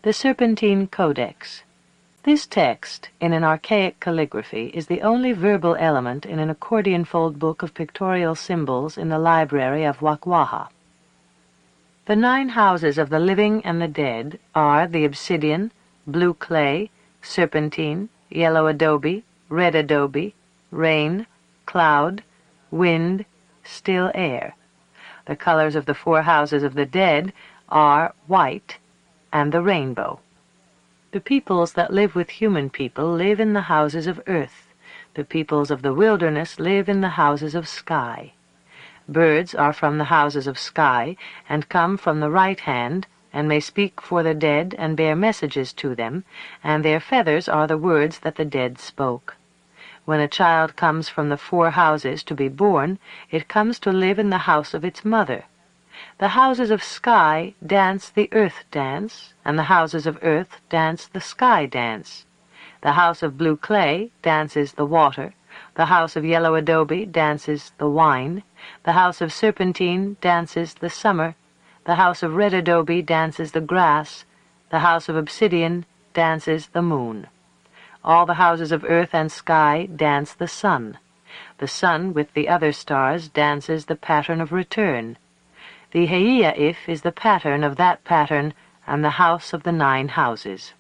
The Serpentine Codex. This text, in an archaic calligraphy, is the only verbal element in an accordion-fold book of pictorial symbols in the library of Wakwaha. The 9 houses of the living and the dead are the obsidian, blue clay, serpentine, yellow adobe, red adobe, rain, cloud, wind, still air. The colors of the 4 houses of the dead are white and the rainbow. The peoples that live with human people live in the houses of earth. The peoples of the wilderness live in the houses of sky. Birds are from the houses of sky, and come from the right hand, and may speak for the dead, and bear messages to them, and their feathers are the words that the dead spoke. When a child comes from the 4 houses to be born, it comes to live in the house of its mother. The houses of sky dance the earth dance, and the houses of earth dance the sky dance. The house of blue clay dances the water, the house of yellow adobe dances the wine, the house of serpentine dances the summer, the house of red adobe dances the grass, the house of obsidian dances the moon. All the houses of earth and sky dance the sun. The sun with the other stars dances the pattern of return. The Heiaif is the pattern of that pattern and the house of the 9 houses.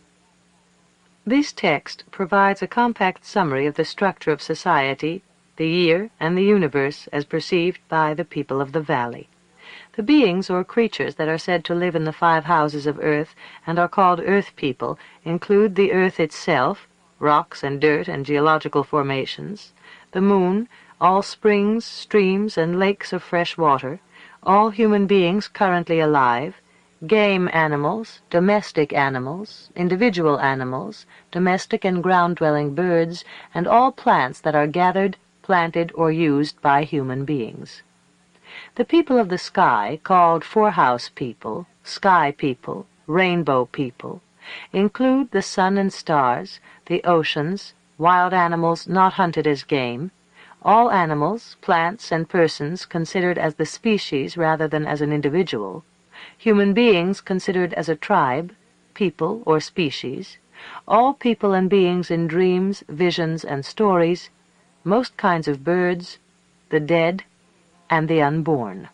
This text provides a compact summary of the structure of society, the year, and the universe as perceived by the people of the valley. The beings or creatures that are said to live in the 5 houses of earth and are called earth people include the earth itself, rocks and dirt and geological formations, the moon, all springs, streams, and lakes of fresh water, all human beings currently alive, game animals, domestic animals, individual animals, domestic and ground-dwelling birds, and all plants that are gathered, planted, or used by human beings. The people of the sky, called 4-house people, sky people, rainbow people, include the sun and stars, the oceans, wild animals not hunted as game, all animals, plants, and persons considered as the species rather than as an individual, human beings considered as a tribe, people, or species, all people and beings in dreams, visions, and stories, most kinds of birds, the dead, and the unborn.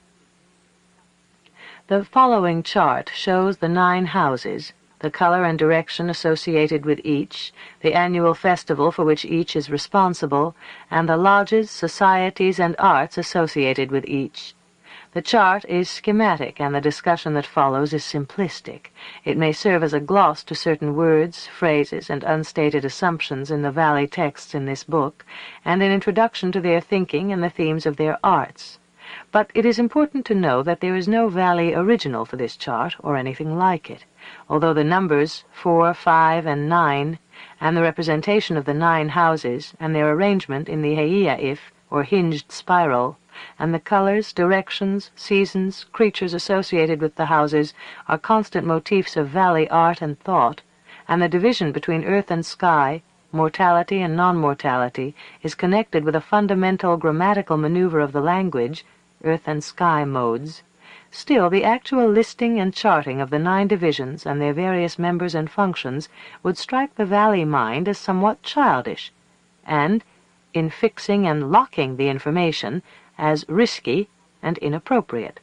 The following chart shows the 9 houses, the color and direction associated with each, the annual festival for which each is responsible, and the lodges, societies, and arts associated with each. The chart is schematic, and the discussion that follows is simplistic. It may serve as a gloss to certain words, phrases, and unstated assumptions in the valley texts in this book, and an introduction to their thinking and the themes of their arts. But it is important to know that there is no valley original for this chart, or anything like it, although the numbers 4, 5, and 9, and the representation of the 9 houses, and their arrangement in the Heiaif, or hinged spiral, and the colors, directions, seasons, creatures associated with the houses are constant motifs of valley art and thought, and the division between earth and sky, mortality and non-mortality, is connected with a fundamental grammatical maneuver of the language, earth and sky modes. Still, the actual listing and charting of the 9 divisions and their various members and functions would strike the valley mind as somewhat childish, and, in fixing and locking the information, as risky and inappropriate.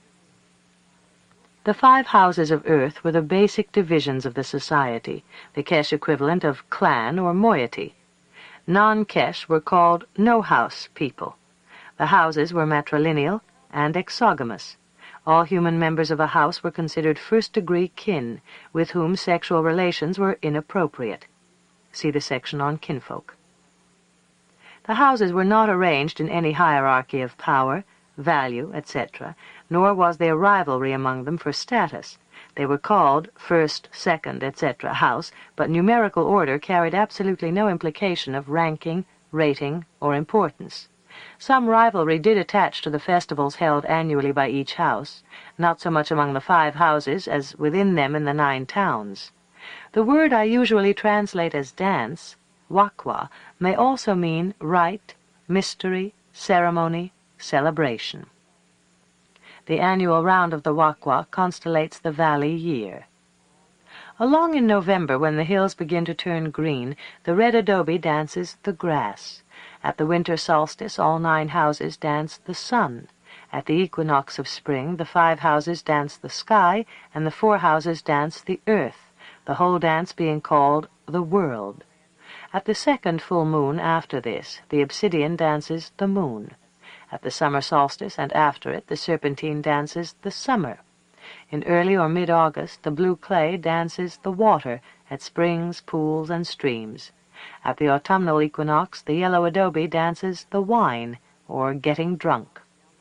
The 5 houses of earth were the basic divisions of the society, the Kesh equivalent of clan or moiety. Non-Kesh were called no-house people. The houses were matrilineal and exogamous. All human members of a house were considered first-degree kin, with whom sexual relations were inappropriate. See the section on kinfolk. The houses were not arranged in any hierarchy of power, value, etc., nor was there rivalry among them for status. They were called first, second, etc. house, but numerical order carried absolutely no implication of ranking, rating, or importance. Some rivalry did attach to the festivals held annually by each house, not so much among the 5 houses as within them in the 9 towns. The word I usually translate as dance, wakwa, may also mean rite, mystery, ceremony, celebration. The annual round of the wakwa constellates the valley year. Along in November, when the hills begin to turn green, the red adobe dances the grass. At the winter solstice, all 9 houses dance the sun. At the equinox of spring, the 5 houses dance the sky, and the 4 houses dance the earth, the whole dance being called the world. At the second full moon after this, the obsidian dances the moon. At the summer solstice and after it, the serpentine dances the summer. In early or mid-August, the blue clay dances the water at springs, pools, and streams. At the autumnal equinox, the yellow adobe dances the wine, or getting drunk.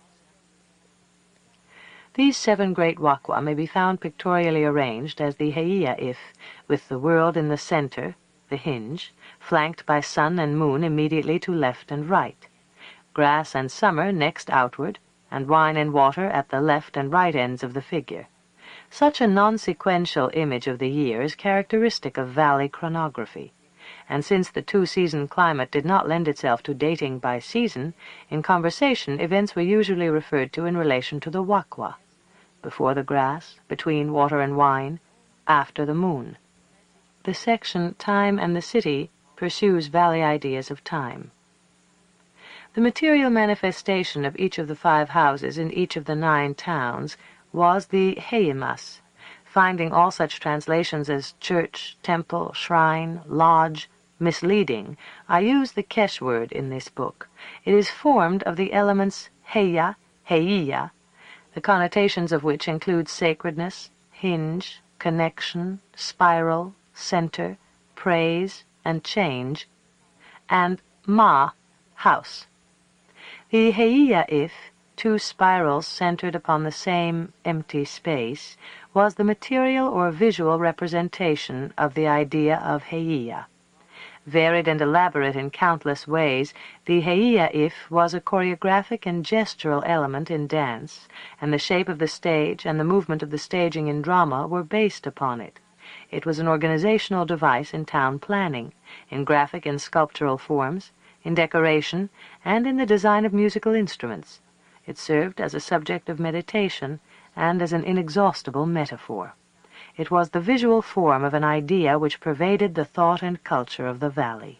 These 7 great Wakwa may be found pictorially arranged as the Heiaif, with the world in the center, the hinge, flanked by sun and moon immediately to left and right, grass and summer next outward, and wine and water at the left and right ends of the figure. Such a non-sequential image of the year is characteristic of valley chronography, and since the 2-season climate did not lend itself to dating by season, in conversation events were usually referred to in relation to the Wakwa: before the grass, between water and wine, after the moon. The section Time and the City pursues valley ideas of time. The material manifestation of each of the 5 houses in each of the 9 towns was the heimas. Finding all such translations as church, temple, shrine, lodge misleading, I use the Kesh word in this book. It is formed of the elements heya, heiya, the connotations of which include sacredness, hinge, connection, spiral, center, praise, and change, and ma, house. The heiaif, 2 spirals centered upon the same empty space, was the material or visual representation of the idea of heia. Varied and elaborate in countless ways, the heiaif was a choreographic and gestural element in dance, and the shape of the stage and the movement of the staging in drama were based upon it. It was an organizational device in town planning, in graphic and sculptural forms, in decoration, and in the design of musical instruments. It served as a subject of meditation and as an inexhaustible metaphor. It was the visual form of an idea which pervaded the thought and culture of the valley.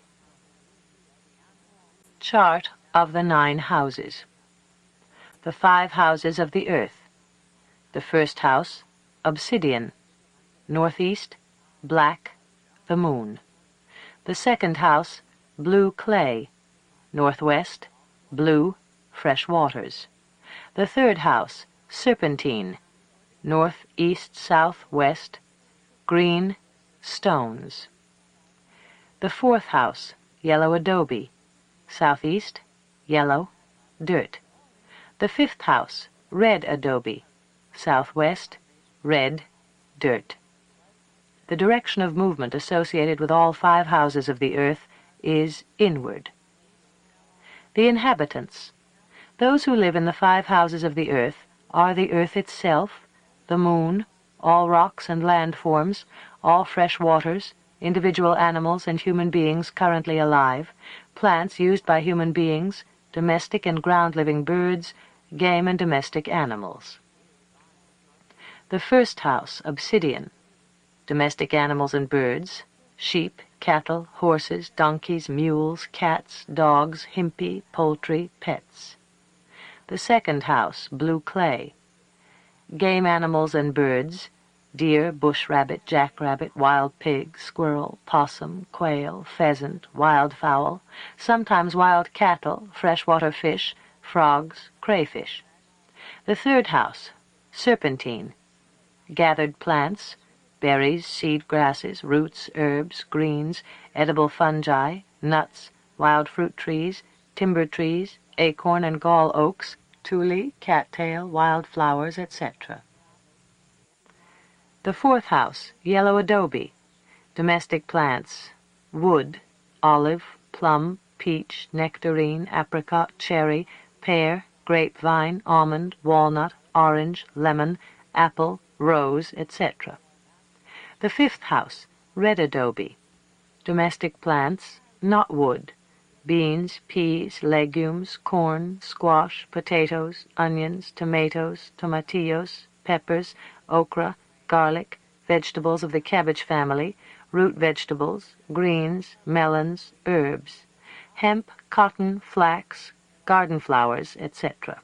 Chart of the 9 houses. The 5 houses of the earth. The first house, obsidian. Northeast, black, the moon. The second house, blue clay. Northwest, blue, fresh waters. The third house, serpentine. North, east, south, west, green, stones. The fourth house, yellow adobe. Southeast, yellow, dirt. The fifth house, red adobe. Southwest, red, dirt. The direction of movement associated with all 5 houses of the earth is inward. The inhabitants. Those who live in the 5 houses of the earth are the earth itself, the moon, all rocks and landforms, all fresh waters, individual animals and human beings currently alive, plants used by human beings, domestic and ground-living birds, game and domestic animals. The first house, obsidian. Domestic animals and birds, sheep, cattle, horses, donkeys, mules, cats, dogs, himpi, poultry, pets. The second house, blue clay. Game animals and birds, deer, bush rabbit, jackrabbit, wild pig, squirrel, possum, quail, pheasant, wildfowl, sometimes wild cattle, freshwater fish, frogs, crayfish. The third house, serpentine. Gathered plants, berries, seed grasses, roots, herbs, greens, edible fungi, nuts, wild fruit trees, timber trees, acorn and gall oaks, tule, cattail, wild flowers, etc. The fourth house, yellow adobe. Domestic plants, wood, olive, plum, peach, nectarine, apricot, cherry, pear, grapevine, almond, walnut, orange, lemon, apple, rose, etc. The fifth house, red adobe. Domestic plants, not wood, beans, peas, legumes, corn, squash, potatoes, onions, tomatoes, tomatillos, peppers, okra, garlic, vegetables of the cabbage family, root vegetables, greens, melons, herbs, hemp, cotton, flax, garden flowers, etc.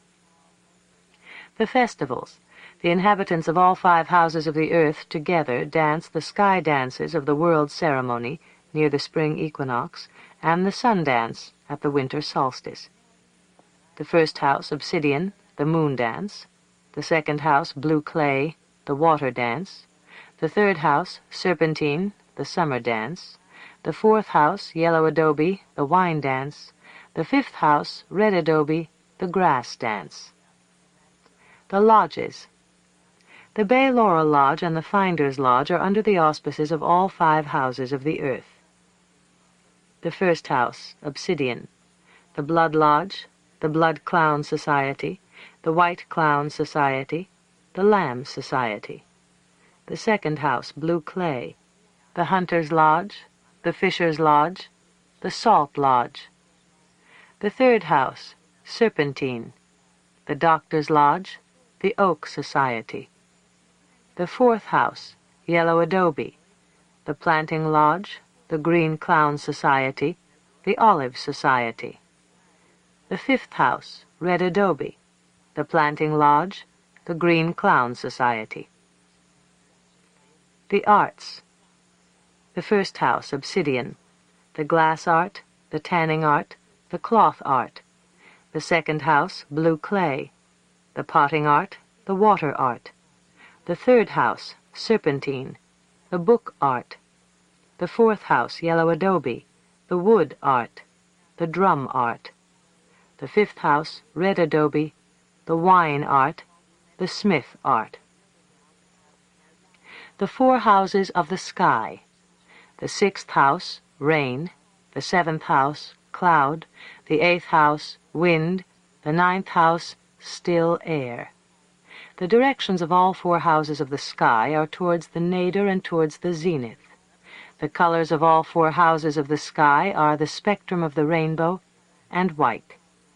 The festivals. The inhabitants of all 5 houses of the earth together dance the sky dances of the world ceremony near the spring equinox, and the sun dance at the winter solstice. The first house, obsidian, the moon dance. The second house, blue clay, the water dance. The third house, serpentine, the summer dance. The fourth house, yellow adobe, the wine dance. The fifth house, red adobe, the grass dance. The lodges. The Bay Laurel Lodge and the Finder's Lodge are under the auspices of all 5 houses of the earth. The first house, obsidian. The Blood Lodge, the Blood Clown Society, the White Clown Society, the Lamb Society. The second house, blue clay. The Hunter's Lodge, the Fisher's Lodge, the Salt Lodge. The third house, serpentine. The Doctor's Lodge, the Oak Society. The fourth house, yellow adobe. The Planting Lodge, the Green Clown Society, the Olive Society. The fifth house, red adobe. The Planting Lodge, the Green Clown Society. The arts. The first house, obsidian. The glass art, the tanning art, the cloth art. The second house, blue clay. The potting art, the water art. The third house, serpentine, the book art. The fourth house, yellow adobe, the wood art, the drum art. The fifth house, red adobe, the wine art, the smith art. The 4 houses of the sky. The 6th house, rain. The 7th house, cloud. The 8th house, wind. The 9th house, still air. The directions of all 4 houses of the sky are towards the nadir and towards the zenith. The colors of all 4 houses of the sky are the spectrum of the rainbow and white.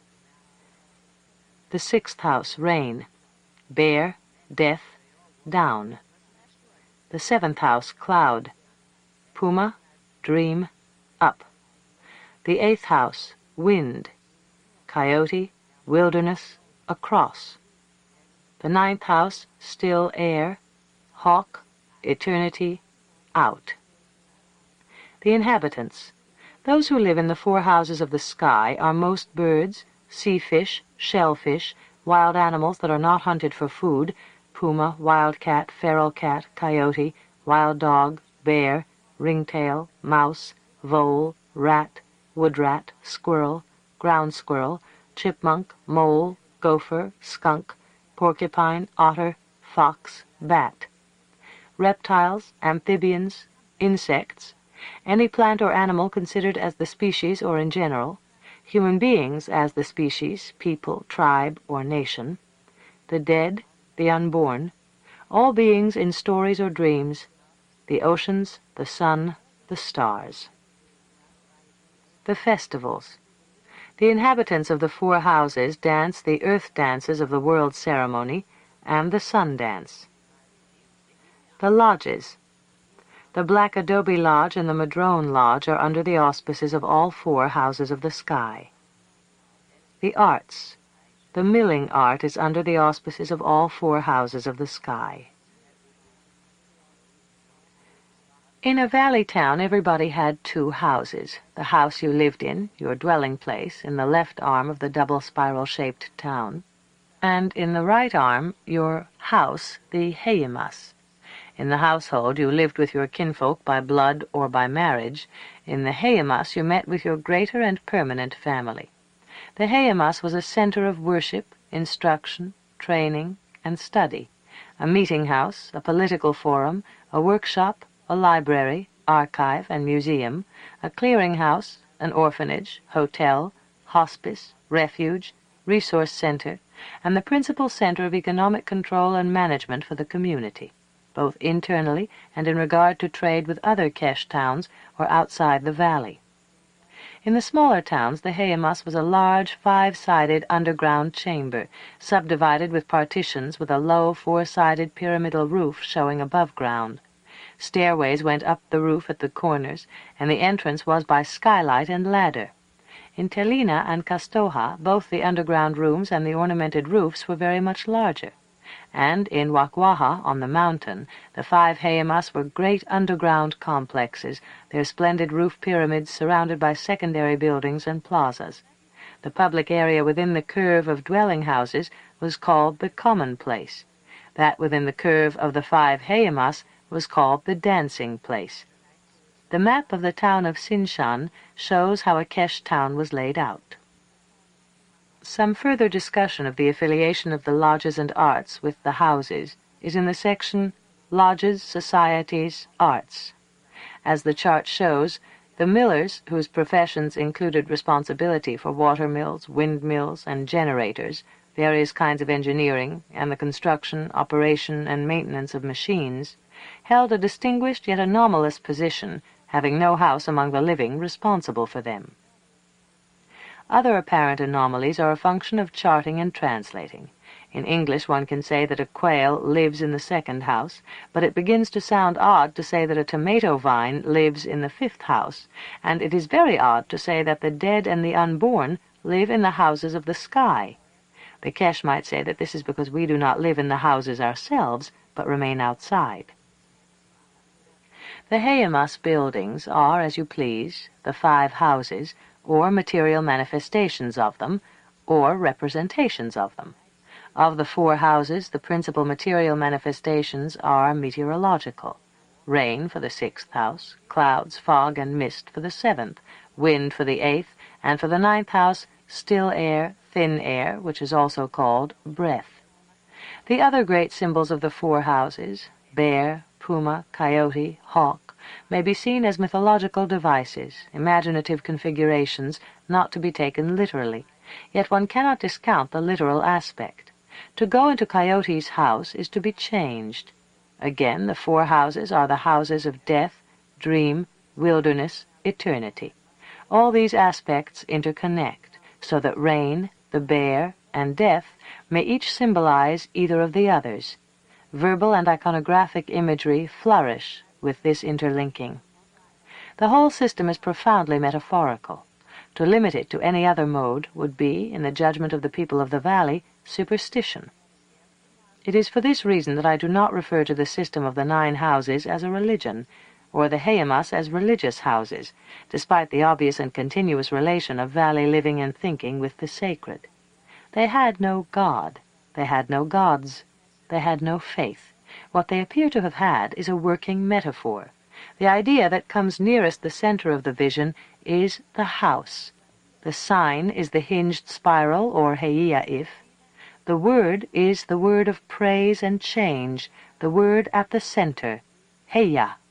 The 6th house, rain. Bear, death, down. The 7th house, cloud. Puma, dream, up. The 8th house, wind. Coyote, wilderness, across. The 9th house, still air. Hawk, eternity, out. The inhabitants. Those who live in the 4 houses of the sky are most birds, sea fish, shellfish, wild animals that are not hunted for food, puma, wildcat, feral cat, coyote, wild dog, bear, ringtail, mouse, vole, rat, woodrat, squirrel, ground squirrel, chipmunk, mole, gopher, skunk, porcupine, otter, fox, bat. Reptiles, amphibians, insects, any plant or animal considered as the species or in general, human beings as the species, people, tribe, or nation, the dead, the unborn, all beings in stories or dreams, the oceans, the sun, the stars. The festivals. The inhabitants of the 4 houses dance the earth dances of the world ceremony and the sun dance. The lodges. The Black Adobe Lodge and the Madrone Lodge are under the auspices of all 4 houses of the sky. The arts. The milling art is under the auspices of all 4 houses of the sky. In a valley town, everybody had 2 houses. The house you lived in, your dwelling place, in the left arm of the double spiral-shaped town, and in the right arm, your house, the heimas. In the household, you lived with your kinfolk by blood or by marriage. In the heimas, you met with your greater and permanent family. The heimas was a center of worship, instruction, training, and study, a meeting house, a political forum, a workshop, a library, archive, and museum, a clearinghouse, an orphanage, hotel, hospice, refuge, resource center, and the principal center of economic control and management for the community, both internally and in regard to trade with other Kesh towns or outside the valley. In the smaller towns, the Heimas was a large, five-sided underground chamber, subdivided with partitions with a low, four-sided pyramidal roof showing above ground. Stairways went up the roof at the corners, and the entrance was by skylight and ladder. In Telina and Kastoha, both the underground rooms and the ornamented roofs were very much larger. And in Wakwaha, on the mountain, the 5 heimas were great underground complexes, their splendid roof pyramids surrounded by secondary buildings and plazas. The public area within the curve of dwelling houses was called the common place. That within the curve of the 5 heimas was called the dancing place. The map of the town of Sinshan shows how a Kesh town was laid out. Some further discussion of the affiliation of the lodges and arts with the houses is in the section Lodges, Societies, Arts. As the chart shows, the millers, whose professions included responsibility for water mills, windmills, and generators, various kinds of engineering, and the construction, operation, and maintenance of machines, held a distinguished yet anomalous position, having no house among the living responsible for them. Other apparent anomalies are a function of charting and translating. In English one can say that a quail lives in the 2nd house, but it begins to sound odd to say that a tomato vine lives in the 5th house, and it is very odd to say that the dead and the unborn live in the houses of the sky. The Kesh might say that this is because we do not live in the houses ourselves, but remain outside. The Heimas buildings are, as you please, the 5 houses, or material manifestations of them, or representations of them. Of the 4 houses, the principal material manifestations are meteorological: rain for the 6th house, clouds, fog, and mist for the 7th, wind for the 8th, and for the 9th house, still air, thin air, which is also called breath. The other great symbols of the 4 houses, bear, puma, coyote, hawk, may be seen as mythological devices, imaginative configurations not to be taken literally, yet one cannot discount the literal aspect. To go into Coyote's house is to be changed. Again, the 4 houses are the houses of death, dream, wilderness, eternity. All these aspects interconnect, so that rain, the bear, and death may each symbolize either of the others. Verbal and iconographic imagery flourish with this interlinking. The whole system is profoundly metaphorical. To limit it to any other mode would be, in the judgment of the people of the valley, superstition. It is for this reason that I do not refer to the system of the 9 houses as a religion, or the Heimas as religious houses, despite the obvious and continuous relation of valley living and thinking with the sacred. They had no God. They had no gods. They had no faith. What they appear to have had is a working metaphor. The idea that comes nearest the center of the vision is the house. The sign is the hinged spiral, or heiaif. The word is the word of praise and change, the word at the center, heya,